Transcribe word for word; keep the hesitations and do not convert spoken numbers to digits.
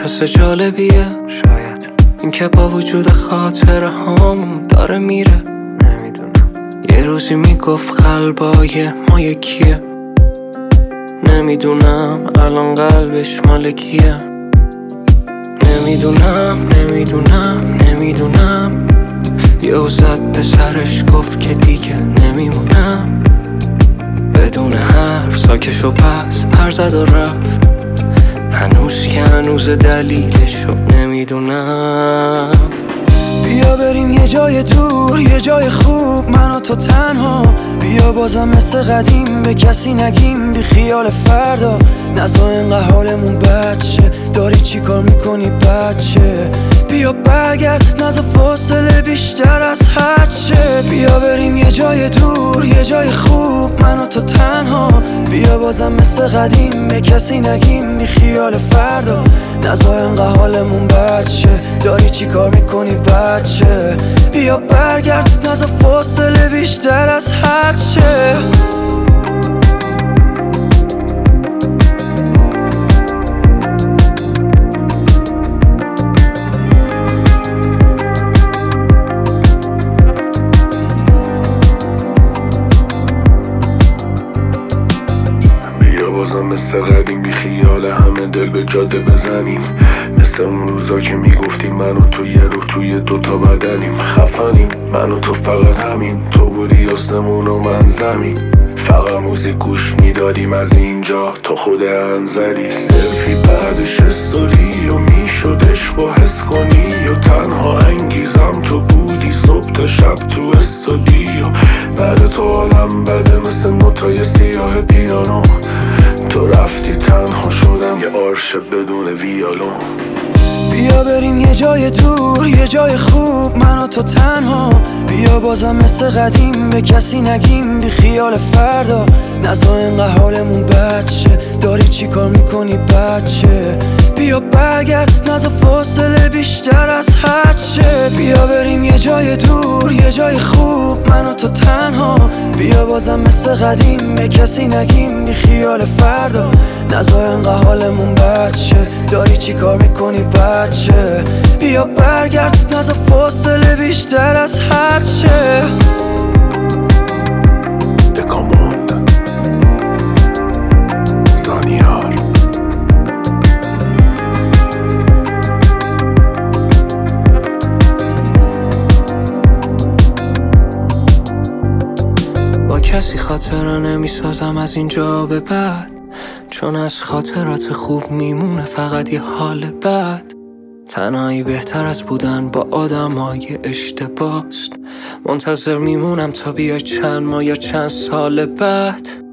حس جالبیه شاید این که با وجود خاطره هامون داره میره. نمیدونم یه روزی میگفت قلبای ما یکیه، نمیدونم الان قلبش مال کیه. نمیدونم نمیدونم نمیدونم یهو زد به سرش گفت که دیگه نمیمونم. بدون حرف ساکش و پس پر زد و رفت، هنوز که هنوز دلیلشو نمیدونم. بیا بریم یه جای دور، یه جای خوب، من و تو تنها. بیا بازم مثل قدیم به کسی نگیم، بی خیال فردا. نزا اینقدر حالمون بد شه، داری چی کار میکنی بچه؟ بیا برگرد، نزا فاصله بیشتر از حد شه. بیا بریم یه جای دور، یه جای خوب، من و تو تنها. بیا بازم مثل قدیم به کسی نگیم، بی خیال فردا. نزا اینقدر حالمون بد شه، داری چی کار میکنی بچه؟ بیا برگرد، نزا فاصله بیشتر از حد شه. بازم مثل قدیم بی خیال همه دل به جاده بزنیم، مثل اون روزا که میگفتیم من و تو یه روح توی دوتا بدنیم. خفنیم من و تو فقط همین، تو بودی آسمون و من زمین. فقط موزیک گوش میدادیم از اینجا تا خود انزلی. سلفی بعدش استوری و میشد عشق و حس کنی، و تنها انگیزم تو بودی صبح تا شب تو استودیو. بعد تو حالم بده مثل نوتای سیاه پیانو، تو رفتی تنها شدم یه آرش بدون ویالون. بیا بریم یه جای دور، یه جای خوب، من و تو تنها. بیا بازم مثل قدیم به کسی نگیم، بی خیال فردا. نزا اینقدر حالمون بد شه، داری چی کار میکنی بچه؟ بیا برگرد، نزا فاصله بیشتر از حد شه. بیا بریم یه جای دور، یه جای خوب، من و تو تنها. بیا بازم مثل قدیم به کسی نگیم، بی خیال فردا. نزا اینقدر حالمون بد شه، داری چی کار میکنی بچه؟ بیا برگرد، نزا فاصله بیشتر از حد شه. دکاموند زانیار با کسی خاطره نمیسازم از اینجا به بعد، چون از خاطرات خوب میمونه فقط یه حال بد. تنهایی بهتر از بودن با آدمای اشتباست، منتظر میمونم تا بیای چند ماه یا چند سال بعد.